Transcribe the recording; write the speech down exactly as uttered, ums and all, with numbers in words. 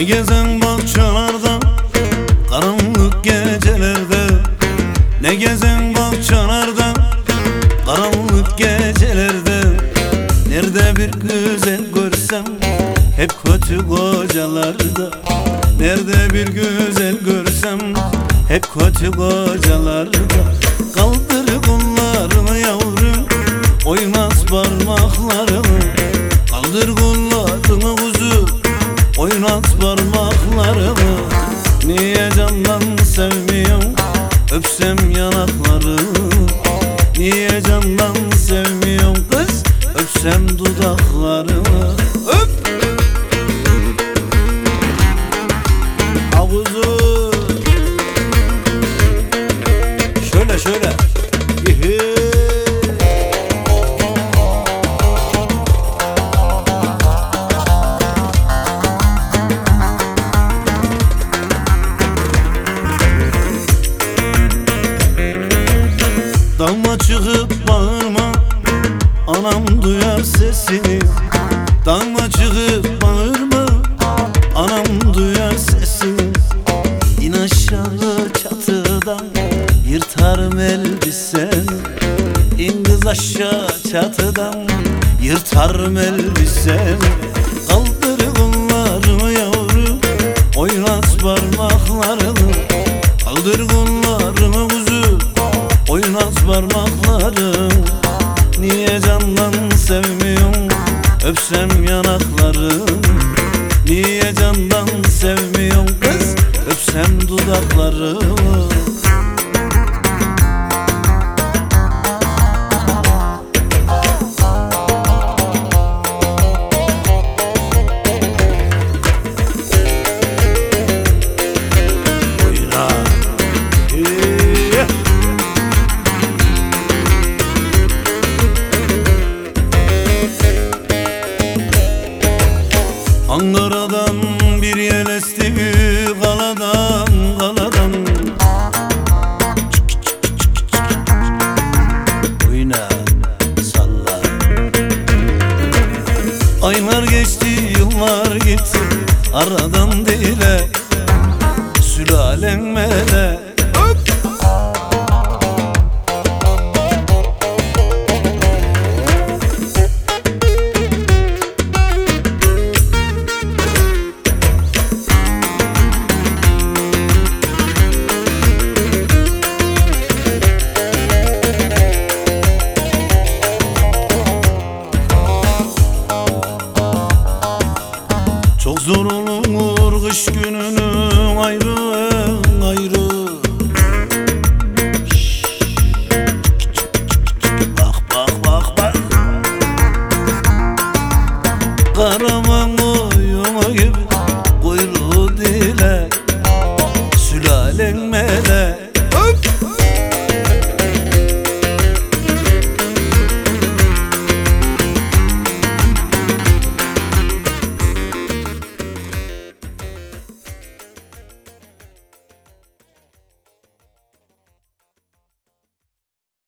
Ne gezen bahçelerde, karanlık gecelerde. Ne gezen bahçelerde, karanlık gecelerde. Nerede bir güzel görsem, hep kötü kocalarda. Nerede bir güzel görsem, hep kötü kocalarda. Kaldır kollarını yavrum, oynat parmaklarını. Kaldır kollarını kuzu, oynat parmaklarını. Niye candan sevmiyorum, öpsem yanaklarını. Niye candan sevmiyorum kız, öpsem dudaklarını. Öp! Avuzu şöyle şöyle. Hihi. Dağıma çıkıp bağırma, anam duyar sesini. Dağıma çıkıp bağırma, anam duyar sesini. İn aşağı çatıdan, yırtarım elbiseni. İn kız aşağı çatıdan, yırtarım elbiseni. Kaldır kollarını yavrum, oynat parmaklarını. Kaldır kollarını kuzu, oynat parmaklarım. Niye candan sevmiyorum, öpsem yanaklarım. Niye candan sevmiyorum kız, öpsem dudaklarım. Ankara'dan bir yel esti, kaladan kaladan. Oyna salla. Aylar geçti, yıllar gitti, aradan